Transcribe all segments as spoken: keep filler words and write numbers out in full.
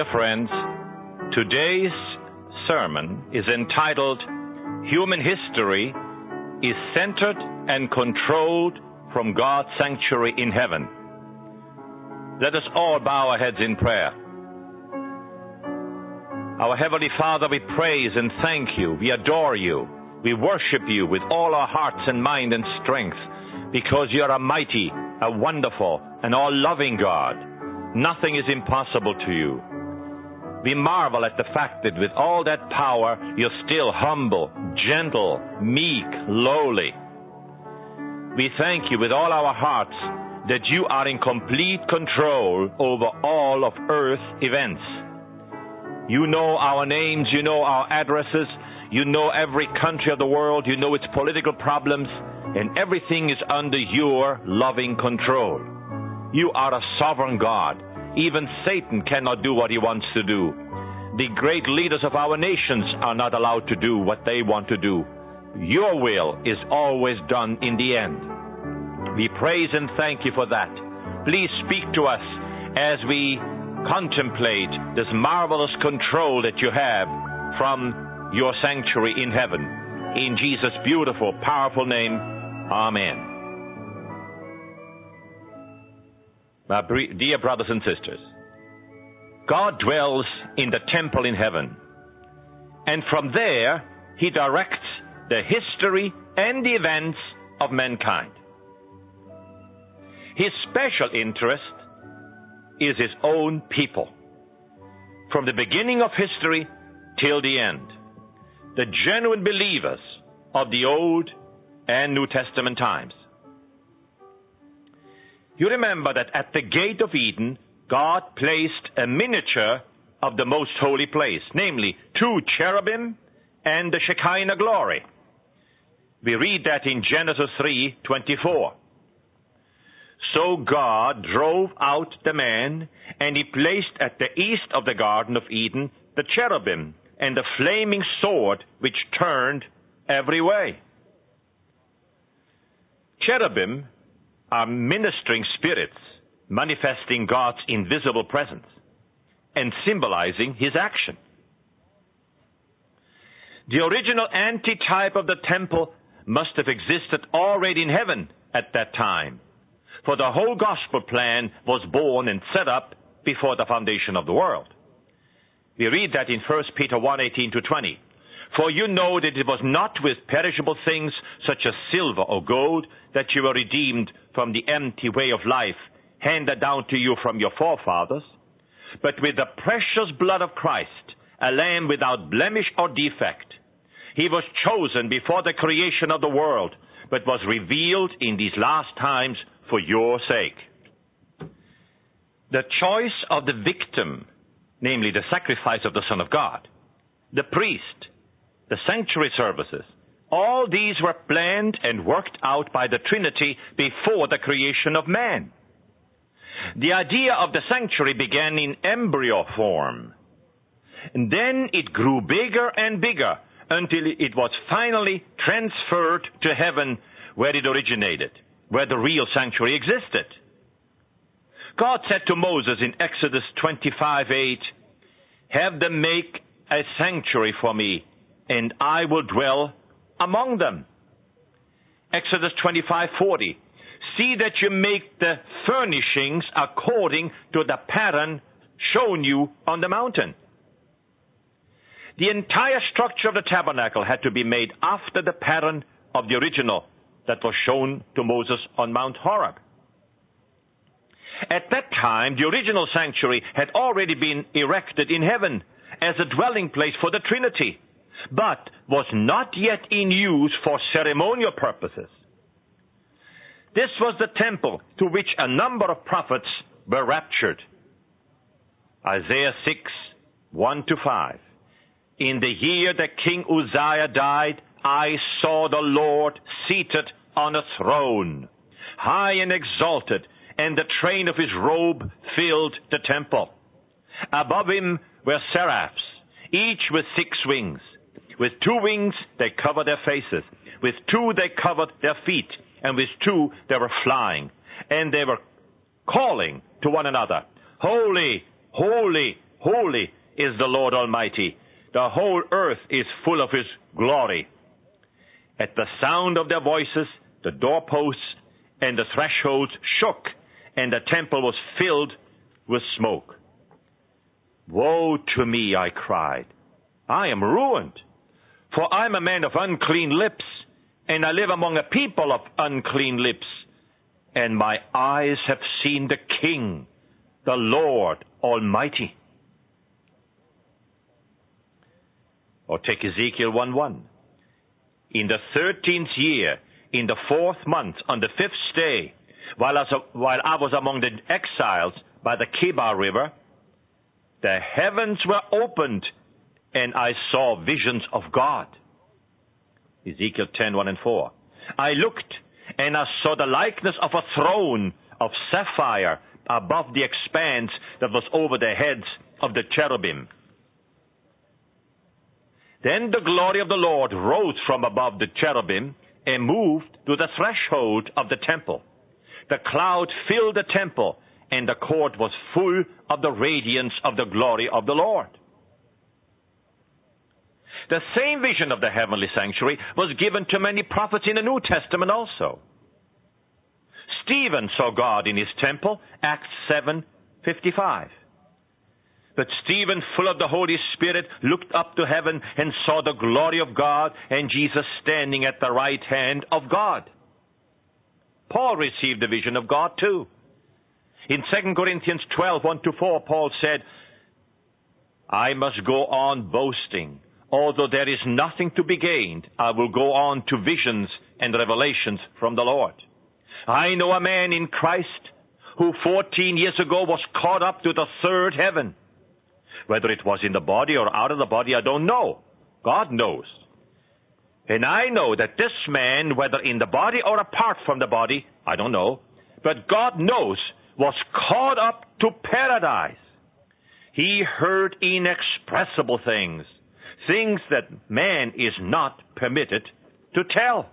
Dear friends, today's sermon is entitled, Human History is Centered and Controlled from God's Sanctuary in Heaven. Let us all bow our heads in prayer. Our Heavenly Father, we praise and thank you. We adore you. We worship you with all our hearts and mind and strength because you are a mighty, a wonderful, and all-loving God. Nothing is impossible to you. We marvel at the fact that with all that power, you're still humble, gentle, meek, lowly. We thank you with all our hearts that you are in complete control over all of earth events. You know our names, you know our addresses, you know every country of the world, you know its political problems, and everything is under your loving control. You are a sovereign God. Even Satan cannot do what he wants to do. The great leaders of our nations are not allowed to do what they want to do. Your will is always done in the end. We praise and thank you for that. Please speak to us as we contemplate this marvelous control that you have from your sanctuary in heaven. In Jesus' beautiful, powerful name, amen. My dear brothers and sisters, God dwells in the temple in heaven, and from there he directs the history and the events of mankind. His special interest is his own people, from the beginning of history till the end, the genuine believers of the Old and New Testament times. You remember that at the gate of Eden, God placed a miniature of the most holy place, namely two cherubim and the Shekinah glory. We read that in Genesis three twenty-four. So God drove out the man, and he placed at the east of the Garden of Eden the cherubim and the flaming sword which turned every way. Cherubim are ministering spirits manifesting God's invisible presence and symbolizing his action. The original antitype of the temple must have existed already in heaven at that time, for the whole gospel plan was born and set up before the foundation of the world. We read that in First Peter one eighteen to twenty. For you know that it was not with perishable things such as silver or gold that you were redeemed from the empty way of life handed down to you from your forefathers, but with the precious blood of Christ, a lamb without blemish or defect. He was chosen before the creation of the world, but was revealed in these last times for your sake. The choice of the victim, namely the sacrifice of the Son of God, the priest, the sanctuary services, all these were planned and worked out by the Trinity before the creation of man. The idea of the sanctuary began in embryo form. And then it grew bigger and bigger until it was finally transferred to heaven where it originated, where the real sanctuary existed. God said to Moses in Exodus twenty-five eight, have them make a sanctuary for me, and I will dwell among them. Exodus twenty-five forty, see that you make the furnishings according to the pattern shown you on the mountain. The entire structure of the tabernacle had to be made after the pattern of the original that was shown to Moses on Mount Horeb. At that time, the original sanctuary had already been erected in heaven as a dwelling place for the Trinity, but was not yet in use for ceremonial purposes. This was the temple to which a number of prophets were raptured. Isaiah six, one to five. In the year that King Uzziah died, I saw the Lord seated on a throne, high and exalted, and the train of his robe filled the temple. Above him were seraphs, each with six wings. With two wings they covered their faces, with two they covered their feet, and with two they were flying. And they were calling to one another, Holy, holy, Holy is the Lord Almighty. The whole earth is full of his glory. At the sound of their voices, the doorposts and the thresholds shook, and the temple was filled with smoke. Woe to me, I cried. I am ruined, for I am a man of unclean lips, and I live among a people of unclean lips, and my eyes have seen the King, the Lord Almighty. Or take Ezekiel one one. In the thirteenth year, in the fourth month, on the fifth day, while I was, while I was among the exiles by the Kebar River, the heavens were opened, and I saw visions of God. Ezekiel ten one and four. I looked, and I saw the likeness of a throne of sapphire above the expanse that was over the heads of the cherubim. Then the glory of the Lord rose from above the cherubim and moved to the threshold of the temple. The cloud filled the temple, and the court was full of the radiance of the glory of the Lord. The same vision of the heavenly sanctuary was given to many prophets in the New Testament also. Stephen saw God in his temple, Acts seven fifty-five. But Stephen, full of the Holy Spirit, looked up to heaven and saw the glory of God and Jesus standing at the right hand of God. Paul received the vision of God too. In Second Corinthians twelve one to four, Paul said, I must go on boasting. Although there is nothing to be gained, I will go on to visions and revelations from the Lord. I know a man in Christ who fourteen years ago was caught up to the third heaven. Whether it was in the body or out of the body, I don't know. God knows. And I know that this man, whether in the body or apart from the body, I don't know, but God knows, was caught up to paradise. He heard inexpressible things, things that man is not permitted to tell.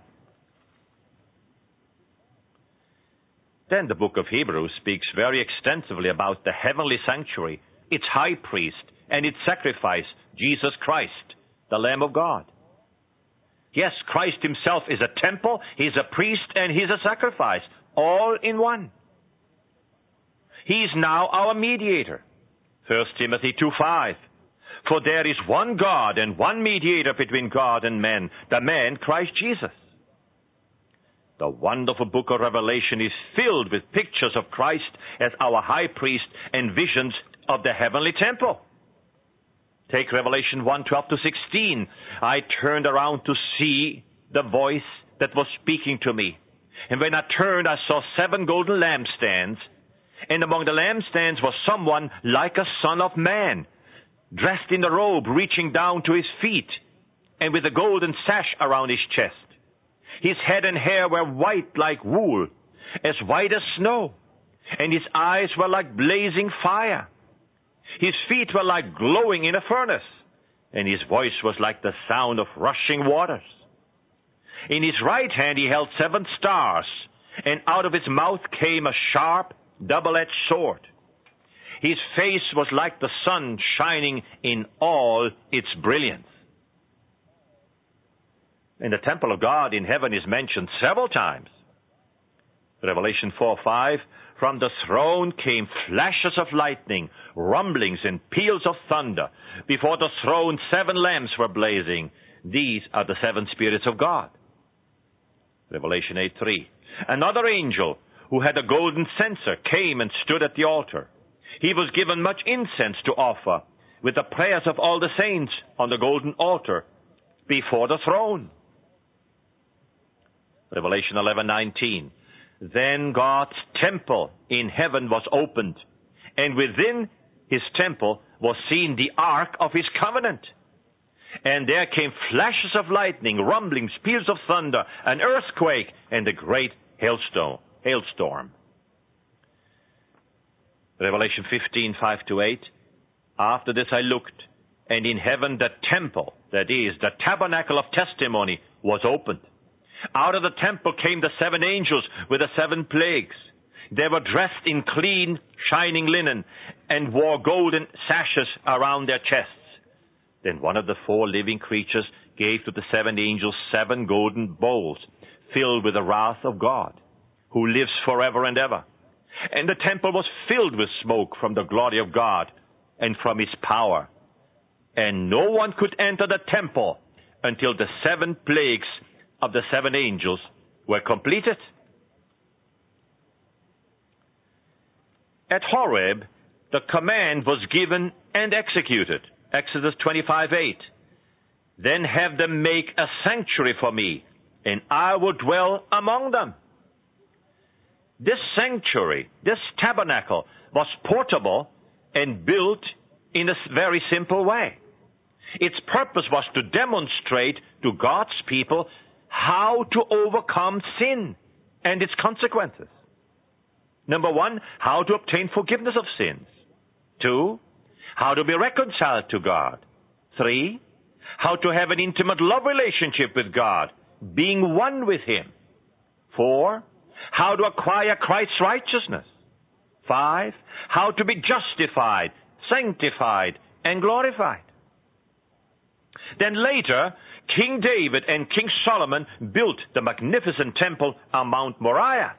Then the book of Hebrews speaks very extensively about the heavenly sanctuary, its high priest, and its sacrifice, Jesus Christ, the Lamb of God. Yes, Christ himself is a temple, he's a priest, and he's a sacrifice, all in one. He's now our mediator. First Timothy two five. For there is one God and one mediator between God and men, the man Christ Jesus. The wonderful book of Revelation is filled with pictures of Christ as our high priest and visions of the heavenly temple. Take Revelation one twelve to sixteen. I turned around to see the voice that was speaking to me. And when I turned, I saw seven golden lampstands. And among the lampstands was someone like a son of man, dressed in a robe reaching down to his feet, and with a golden sash around his chest. His head and hair were white like wool, as white as snow, and his eyes were like blazing fire. His feet were like glowing in a furnace, and his voice was like the sound of rushing waters. In his right hand he held seven stars, and out of his mouth came a sharp, double-edged sword. His face was like the sun shining in all its brilliance. And the temple of God in heaven is mentioned several times. Revelation four five, from the throne came flashes of lightning, rumblings and peals of thunder. Before the throne seven lamps were blazing. These are the seven spirits of God. Revelation eight three. Another angel who had a golden censer came and stood at the altar. He was given much incense to offer with the prayers of all the saints on the golden altar before the throne. Revelation eleven nineteen. Then God's temple in heaven was opened, and within his temple was seen the ark of his covenant. And there came flashes of lightning, rumblings, peals of thunder, an earthquake, and a great hailstone, hailstorm. Revelation fifteen five to eight. After this I looked, and in heaven the temple, that is, the tabernacle of testimony, was opened. Out of the temple came the seven angels with the seven plagues. They were dressed in clean, shining linen and wore golden sashes around their chests. Then one of the four living creatures gave to the seven angels seven golden bowls filled with the wrath of God, who lives forever and ever. And the temple was filled with smoke from the glory of God and from his power. And no one could enter the temple until the seven plagues of the seven angels were completed. At Horeb, the command was given and executed. Exodus twenty-five eight. Then have them make a sanctuary for me, and I will dwell among them. This sanctuary, this tabernacle, was portable and built in a very simple way. Its purpose was to demonstrate to God's people how to overcome sin and its consequences. Number one, how to obtain forgiveness of sins. Two, how to be reconciled to God. Three, how to have an intimate love relationship with God, being one with him. Four, how to acquire Christ's righteousness. Five, how to be justified, sanctified, and glorified. Then later, King David and King Solomon built the magnificent temple on Mount Moriah.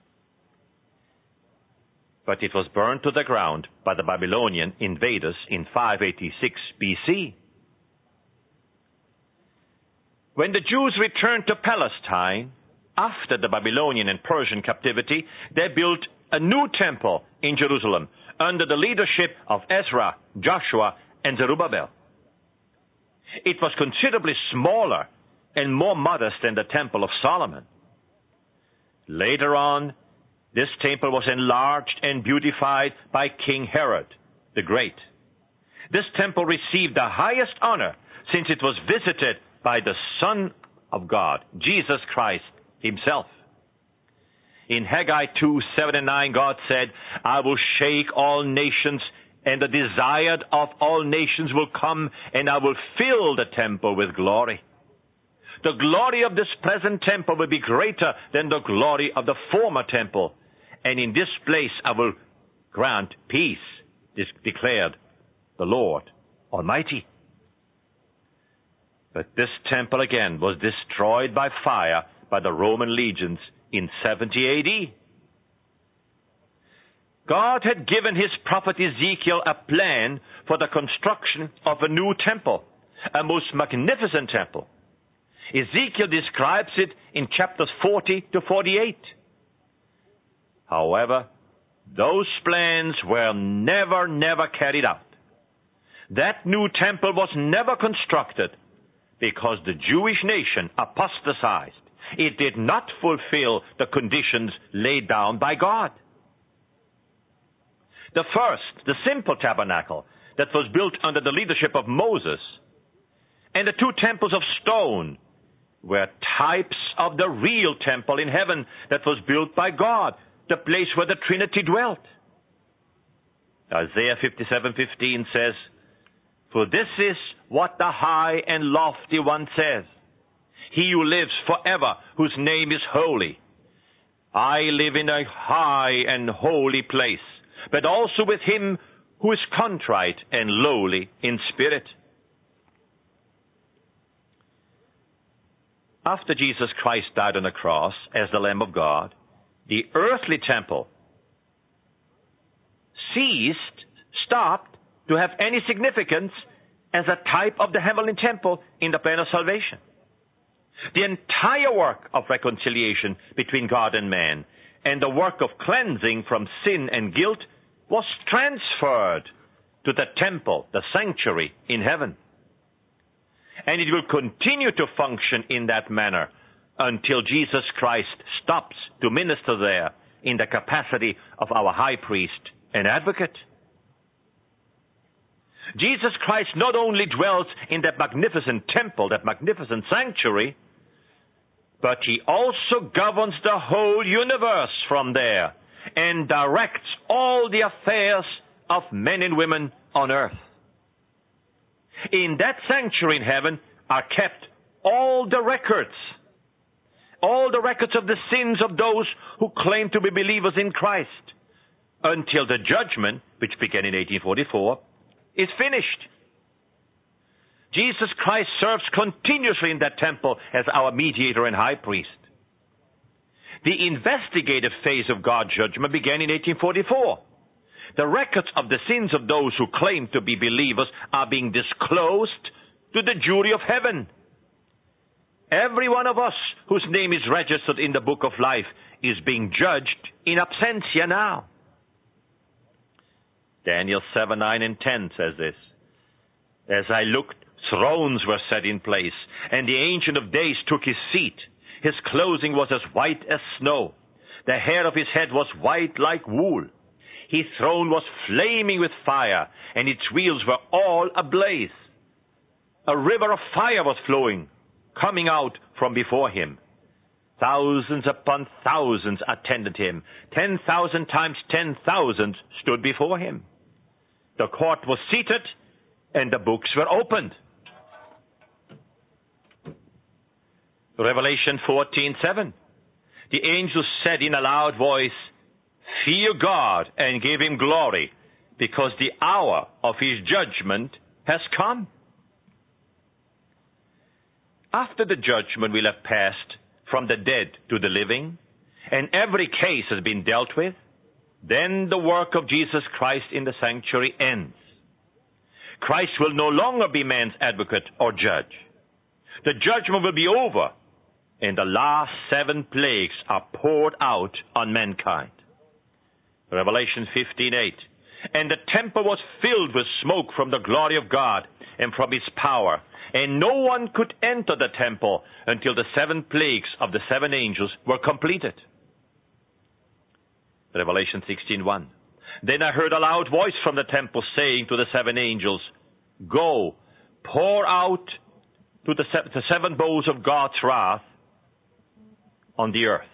But it was burned to the ground by the Babylonian invaders in five eighty-six B C. When the Jews returned to Palestine, after the Babylonian and Persian captivity, they built a new temple in Jerusalem under the leadership of Ezra, Joshua, and Zerubbabel. It was considerably smaller and more modest than the Temple of Solomon. Later on, this temple was enlarged and beautified by King Herod the Great. This temple received the highest honor since it was visited by the Son of God, Jesus Christ himself. In Haggai two, seven and nine, God said, I will shake all nations, and the desired of all nations will come, and I will fill the temple with glory. The glory of this present temple will be greater than the glory of the former temple, and in this place I will grant peace, this declared the Lord Almighty. But this temple again was destroyed by fire by the Roman legions in seventy A D. God had given his prophet Ezekiel a plan for the construction of a new temple, a most magnificent temple. Ezekiel describes it in chapters forty to forty-eight. However, those plans were never, never carried out. That new temple was never constructed because the Jewish nation apostatized. It did not fulfill the conditions laid down by God. The first, the simple tabernacle that was built under the leadership of Moses, and the two temples of stone were types of the real temple in heaven that was built by God, the place where the Trinity dwelt. Isaiah fifty-seven fifteen says, For this is what the high and lofty one says, He who lives forever, whose name is holy. I live in a high and holy place, but also with him who is contrite and lowly in spirit. After Jesus Christ died on the cross as the Lamb of God, the earthly temple ceased, stopped to have any significance as a type of the heavenly temple in the plan of salvation. The entire work of reconciliation between God and man and the work of cleansing from sin and guilt was transferred to the temple, the sanctuary in heaven. And it will continue to function in that manner until Jesus Christ stops to minister there in the capacity of our high priest and advocate. Jesus Christ not only dwells in that magnificent temple, that magnificent sanctuary, but he also governs the whole universe from there and directs all the affairs of men and women on earth. In that sanctuary in heaven are kept all the records all the records of the sins of those who claim to be believers in Christ, until the judgment, which began in eighteen forty-four, is finished. Jesus Christ serves continuously in that temple as our mediator and high priest. The investigative phase of God's judgment began in eighteen forty-four. The records of the sins of those who claim to be believers are being disclosed to the jury of heaven. Every one of us whose name is registered in the book of life is being judged in absentia now. Daniel seven, nine, and ten says this. As I looked, thrones were set in place, and the Ancient of Days took his seat. His clothing was as white as snow. The hair of his head was white like wool. His throne was flaming with fire, and its wheels were all ablaze. A river of fire was flowing, coming out from before him. Thousands upon thousands attended him. Ten thousand times ten thousand stood before him. The court was seated, and the books were opened. Revelation fourteen, seven. The angel said in a loud voice, "Fear God and give him glory, because the hour of his judgment has come." After the judgment will have passed from the dead to the living, and every case has been dealt with, then the work of Jesus Christ in the sanctuary ends. Christ will no longer be man's advocate or judge. The judgment will be over, and the last seven plagues are poured out on mankind. Revelation fifteen, eight. And the temple was filled with smoke from the glory of God and from his power, and no one could enter the temple until the seven plagues of the seven angels were completed. Revelation sixteen, one. Then I heard a loud voice from the temple saying to the seven angels, "Go, pour out to the, se- the seven bowls of God's wrath on the earth."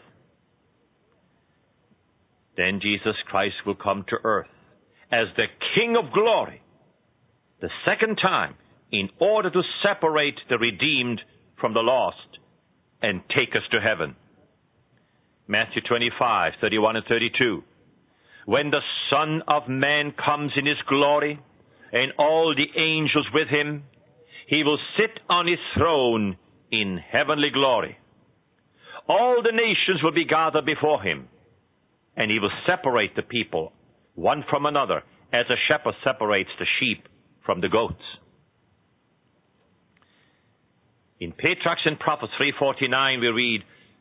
Then Jesus Christ will come to earth as the King of glory, the second time, in order to separate the redeemed from the lost and take us to heaven. Matthew twenty-five, thirty-one and thirty-two. When the Son of Man comes in his glory, and all the angels with him, he will sit on his throne in heavenly glory. All the nations will be gathered before him, and he will separate the people one from another, as a shepherd separates the sheep from the goats. In Patriarchs and Prophets three forty-nine, we read,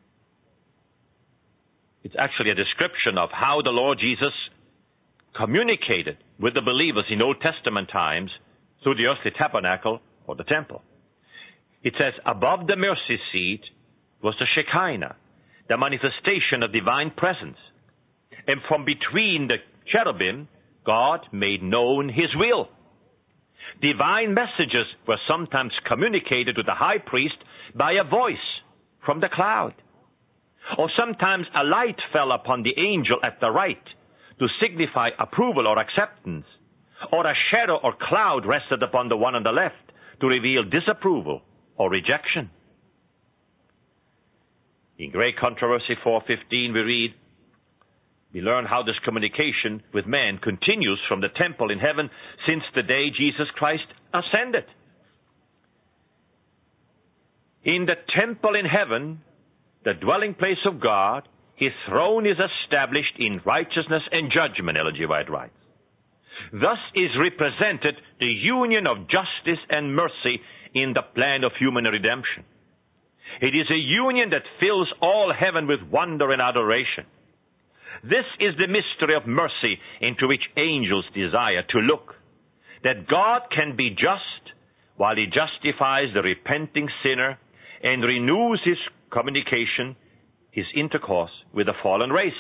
it's actually a description of how the Lord Jesus communicated with the believers in Old Testament times through the earthly tabernacle or the temple. It says, above the mercy seat was the Shekinah, the manifestation of divine presence. And from between the cherubim, God made known his will. Divine messages were sometimes communicated to the high priest by a voice from the cloud. Or sometimes a light fell upon the angel at the right to signify approval or acceptance. Or a shadow or cloud rested upon the one on the left to reveal disapproval or rejection. In Great Controversy four fifteen, we read, we learn how this communication with man continues from the temple in heaven since the day Jesus Christ ascended. In the temple in heaven, the dwelling place of God, his throne is established in righteousness and judgment, Ellen G. White writes. Thus is represented the union of justice and mercy in the plan of human redemption. It is a union that fills all heaven with wonder and adoration. This is the mystery of mercy into which angels desire to look, that God can be just while he justifies the repenting sinner and renews his communication, his intercourse with the fallen race.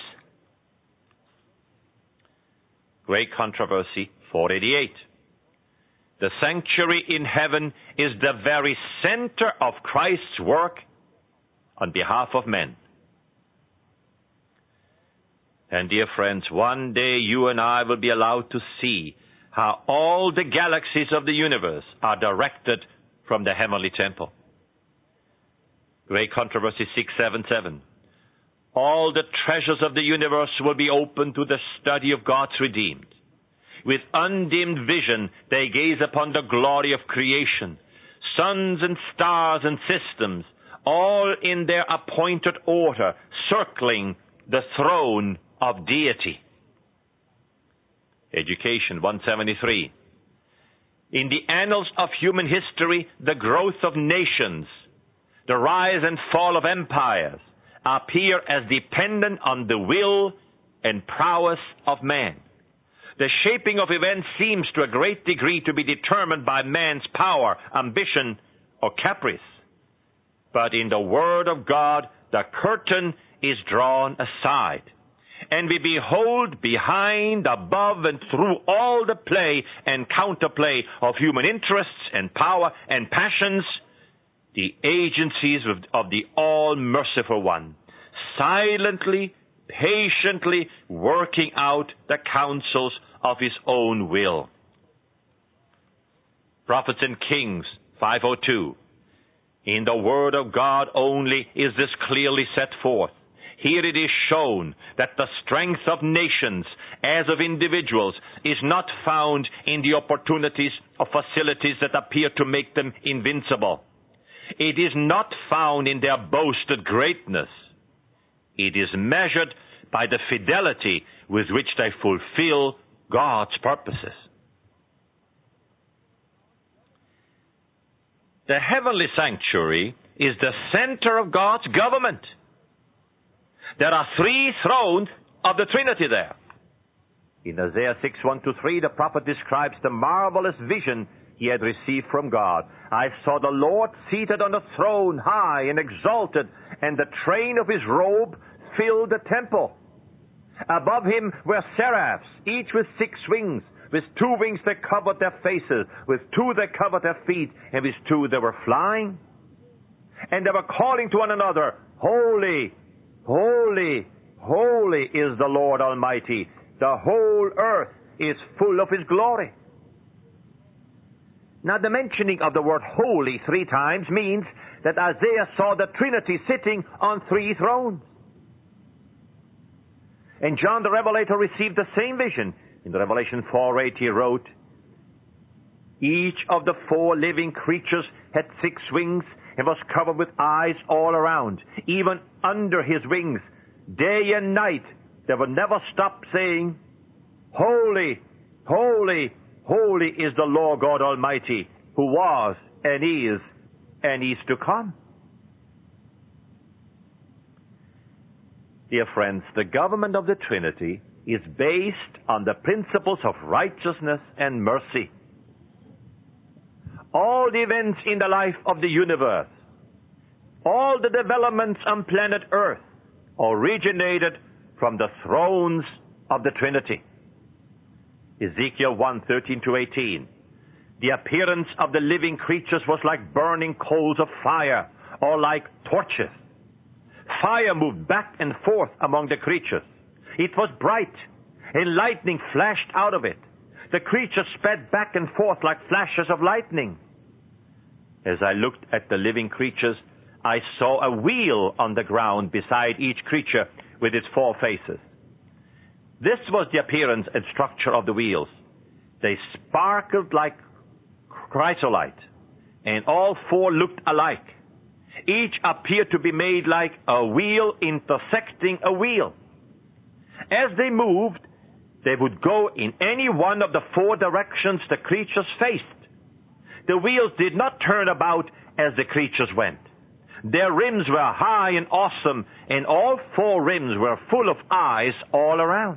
Great Controversy four eighty-eight. The sanctuary in heaven is the very center of Christ's work on behalf of men. And dear friends, one day you and I will be allowed to see how all the galaxies of the universe are directed from the heavenly temple. Great Controversy six seven seven. All the treasures of the universe will be open to the study of God's redeemed. With undimmed vision, they gaze upon the glory of creation, suns and stars and systems, all in their appointed order, circling the throne of deity. Education one seventy-three. In the annals of human history, the growth of nations, the rise and fall of empires, appear as dependent on the will and prowess of man. The shaping of events seems to a great degree to be determined by man's power, ambition, or caprice. But in the Word of God, the curtain is drawn aside, and we behold behind, above, and through all the play and counterplay of human interests and power and passions, the agencies of, of the all-merciful One, silently, patiently working out the counsels of His own will. Prophets and Kings five oh two. In the Word of God only is this clearly set forth. Here it is shown that the strength of nations, as of individuals, is not found in the opportunities or facilities that appear to make them invincible. It is not found in their boasted greatness. It is measured by the fidelity with which they fulfill God's purposes. The heavenly sanctuary is the center of God's government. There are three thrones of the Trinity there. In Isaiah six one to three, the prophet describes the marvelous vision he had received from God. I saw the Lord seated on a throne, high and exalted, and the train of his robe filled the temple. Above him were seraphs, each with six wings. With two wings they covered their faces, with two they covered their feet, and with two they were flying. And they were calling to one another, Holy, holy, holy is the Lord Almighty. The whole earth is full of His glory. Now, the mentioning of the word holy three times means that Isaiah saw the Trinity sitting on three thrones. And John the Revelator received the same vision. In the Revelation four eight he wrote, each of the four living creatures had six wings and was covered with eyes all around, even under his wings. Day and night they would never stop saying, Holy, holy, holy is the Lord God Almighty, who was and is and is to come. Dear friends, the government of the Trinity is based on the principles of righteousness and mercy. All the events in the life of the universe, all the developments on planet Earth originated from the thrones of the Trinity. Ezekiel one thirteen to eighteen. The appearance of the living creatures was like burning coals of fire, or like torches. Fire moved back and forth among the creatures. It was bright, and lightning flashed out of it. The creatures sped back and forth like flashes of lightning. As I looked at the living creatures, I saw a wheel on the ground beside each creature with its four faces. This was the appearance and structure of the wheels. They sparkled like chrysolite, and all four looked alike. Each appeared to be made like a wheel intersecting a wheel. As they moved, they would go in any one of the four directions the creatures faced. The wheels did not turn about as the creatures went. Their rims were high and awesome, and all four rims were full of eyes all around.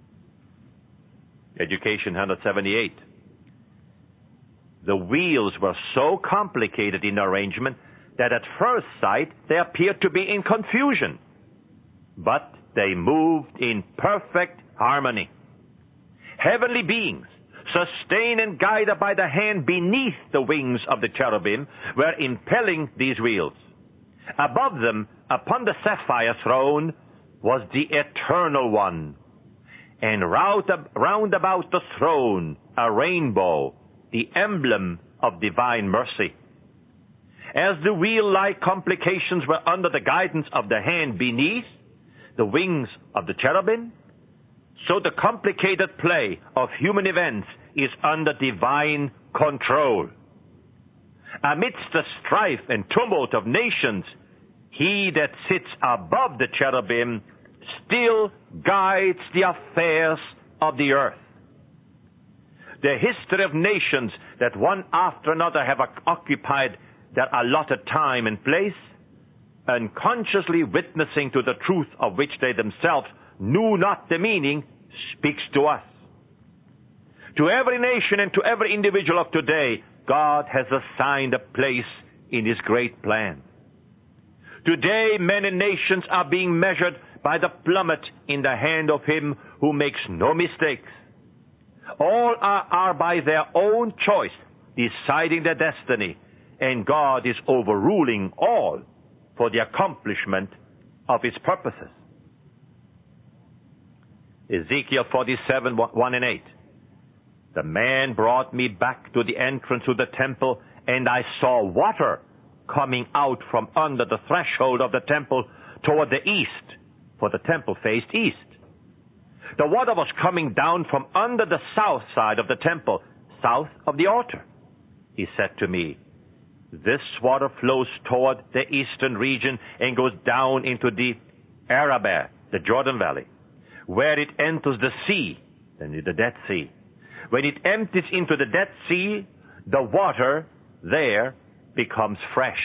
Education one seventy-eight. The wheels were so complicated in arrangement that at first sight they appeared to be in confusion. But they moved in perfect harmony. Heavenly beings, sustained and guided by the hand beneath the wings of the cherubim, were impelling these wheels. Above them, upon the sapphire throne, was the Eternal One. And round, round about the throne, a rainbow, the emblem of divine mercy. As the wheel-like complications were under the guidance of the hand beneath the wings of the cherubim, so the complicated play of human events is under divine control. Amidst the strife and tumult of nations, he that sits above the cherubim still guides the affairs of the earth. The history of nations that one after another have occupied their allotted time and place, unconsciously witnessing to the truth of which they themselves knew not the meaning, speaks to us. To every nation and to every individual of today, God has assigned a place in His great plan. Today, men and nations are being measured by the plummet in the hand of Him who makes no mistakes. All are, are by their own choice deciding their destiny, and God is overruling all for the accomplishment of His purposes. Ezekiel forty-seven, one and eight. The man brought me back to the entrance to the temple, and I saw water coming out from under the threshold of the temple toward the east, for the temple faced east. The water was coming down from under the south side of the temple, south of the altar. He said to me, this water flows toward the eastern region and goes down into the Arabah, the Jordan Valley, where it enters the sea, the Dead Sea. When it empties into the Dead Sea, the water there becomes fresh.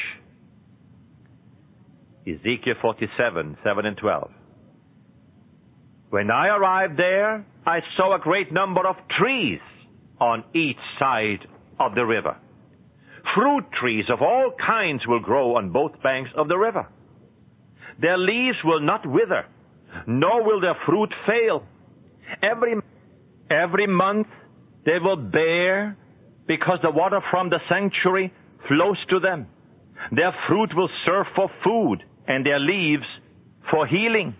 Ezekiel forty-seven, seven and twelve. When I arrived there, I saw a great number of trees on each side of the river. Fruit trees of all kinds will grow on both banks of the river. Their leaves will not wither, nor will their fruit fail. Every, every month they will bear, because the water from the sanctuary flows to them. Their fruit will serve for food, and their leaves for healing.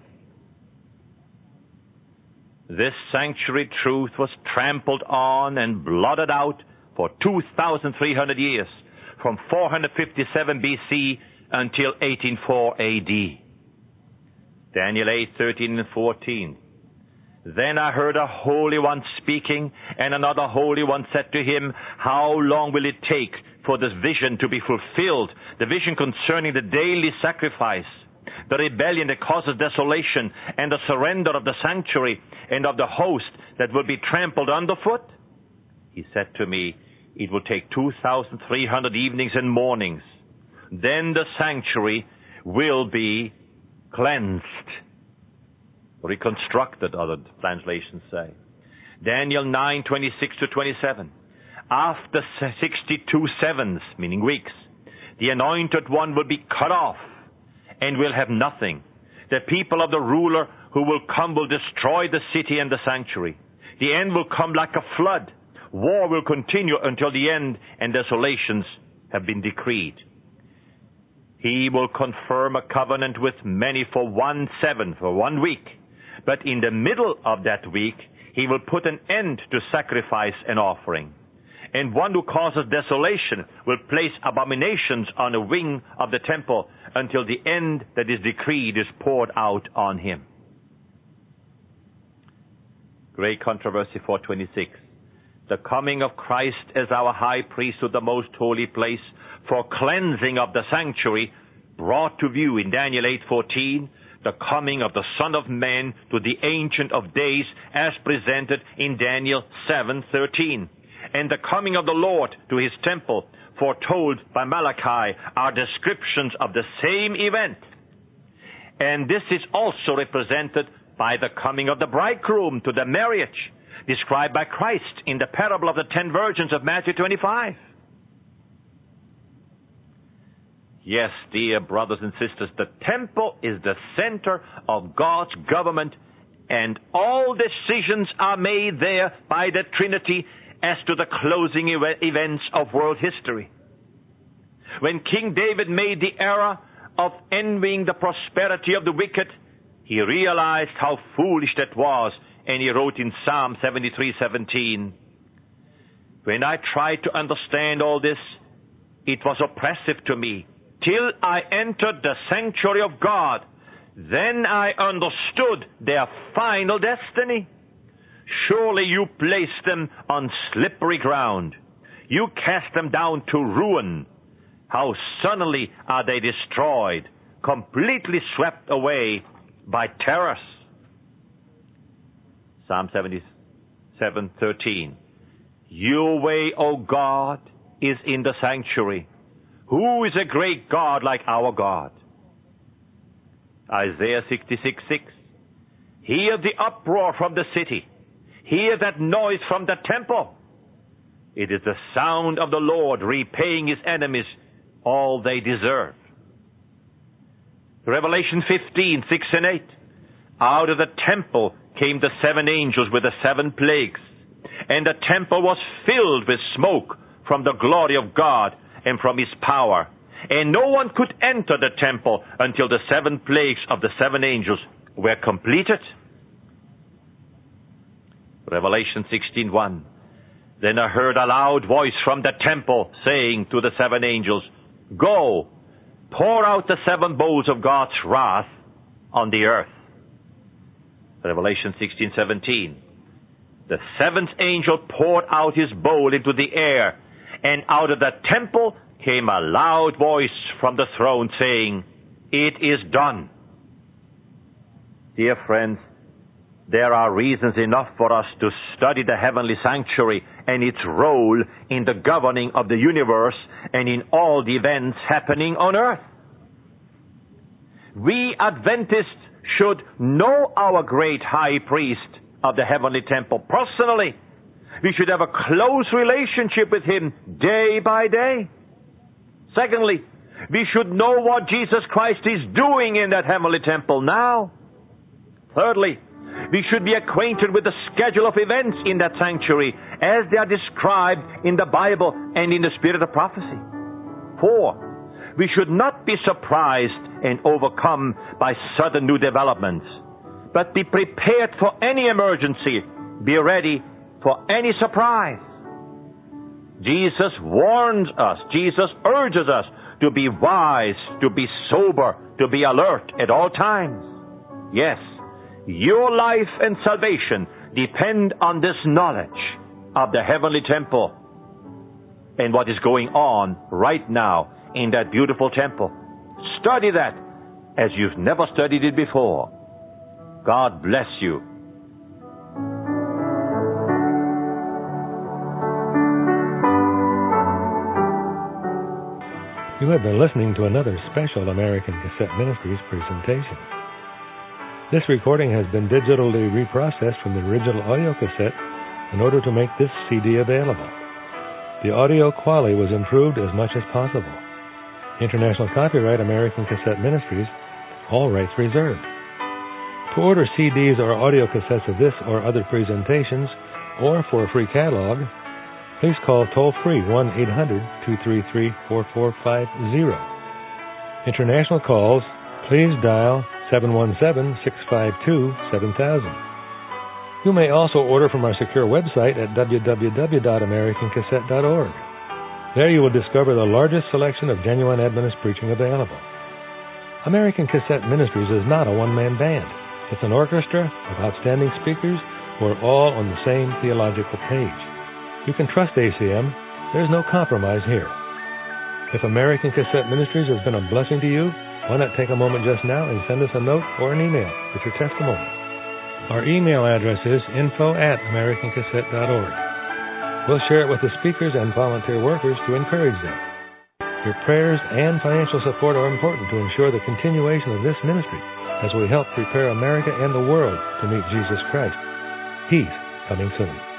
This sanctuary truth was trampled on and blotted out for two thousand three hundred years, from four hundred fifty-seven B C until eighteen oh four A D. Daniel eight, thirteen and fourteen. Then I heard a Holy One speaking, and another Holy One said to him, how long will it take for this vision to be fulfilled, the vision concerning the daily sacrifice, the rebellion that causes desolation, and the surrender of the sanctuary and of the host that will be trampled underfoot? He said to me, it will take two thousand three hundred evenings and mornings. Then the sanctuary will be cleansed. Reconstructed, other translations say. Daniel nine, twenty-six to twenty-seven. After sixty-two sevens, meaning weeks, the anointed one will be cut off and will have nothing. The people of the ruler who will come will destroy the city and the sanctuary. The end will come like a flood. War will continue until the end, and desolations have been decreed. He will confirm a covenant with many for one seven, for one week. But in the middle of that week, he will put an end to sacrifice and offering. And one who causes desolation will place abominations on a wing of the temple until the end that is decreed is poured out on him. Great Controversy four twenty-six. The coming of Christ as our high priest to the most holy place for cleansing of the sanctuary, brought to view in Daniel eight fourteen, the coming of the Son of Man to the Ancient of Days as presented in Daniel seven thirteen, and the coming of the Lord to His temple foretold by Malachi are descriptions of the same event. And this is also represented by the coming of the bridegroom to the marriage, described by Christ in the parable of the ten virgins of Matthew twenty-five. Yes, dear brothers and sisters, the temple is the center of God's government, and all decisions are made there by the Trinity as to the closing ev- events of world history. When King David made the error of envying the prosperity of the wicked, he realized how foolish that was, and he wrote in Psalm seventy-three seventeen, when I tried to understand all this, it was oppressive to me, till I entered the sanctuary of God. Then I understood their final destiny. Surely you placed them on slippery ground. You cast them down to ruin. How suddenly are they destroyed, completely swept away by terrors. Psalm seventy-seven thirteen. Your way, O God, is in the sanctuary. Who is a great God like our God? Isaiah sixty-six six. Hear the uproar from the city. Hear that noise from the temple. It is the sound of the Lord repaying his enemies all they deserve. Revelation fifteen six and eight. Out of the temple came the seven angels with the seven plagues, and the temple was filled with smoke from the glory of God and from his power. And no one could enter the temple until the seven plagues of the seven angels were completed. Revelation sixteen one. Then I heard a loud voice from the temple saying to the seven angels, Go, pour out the seven bowls of God's wrath on the earth. Revelation sixteen seventeen. The seventh angel poured out his bowl into the air, and out of the temple came a loud voice from the throne saying, It is done. Dear friends, there are reasons enough for us to study the heavenly sanctuary and its role in the governing of the universe and in all the events happening on earth. We Adventists should know our great high priest of the heavenly temple personally. We should have a close relationship with him day by day. Secondly, we should know what Jesus Christ is doing in that heavenly temple now. Thirdly, we should be acquainted with the schedule of events in that sanctuary as they are described in the Bible and in the spirit of prophecy. Four, we should not be surprised and overcome by sudden new developments, but be prepared for any emergency, be ready for any surprise. Jesus warns us, Jesus urges us to be wise, to be sober, to be alert at all times. Yes, your life and salvation depend on this knowledge of the heavenly temple and what is going on right now in that beautiful temple. Study that as you've never studied it before. God bless you. You have been listening to another special American Cassette Ministries presentation. This recording has been digitally reprocessed from the original audio cassette in order to make this C D available. The audio quality was improved as much as possible. International copyright American Cassette Ministries, all rights reserved. To order C Ds or audio cassettes of this or other presentations, or for a free catalog, please call toll-free one eight hundred two three three four four five zero. International calls, please dial seven one seven six five two seven thousand. You may also order from our secure website at w w w dot american cassette dot org. There you will discover the largest selection of genuine Adventist preaching available. American Cassette Ministries is not a one-man band. It's an orchestra of outstanding speakers who are all on the same theological page. You can trust A C M. There's no compromise here. If American Cassette Ministries has been a blessing to you, why not take a moment just now and send us a note or an email with your testimony. Our email address is info at american cassette dot org. We'll share it with the speakers and volunteer workers to encourage them. Your prayers and financial support are important to ensure the continuation of this ministry as we help prepare America and the world to meet Jesus Christ. He's coming soon.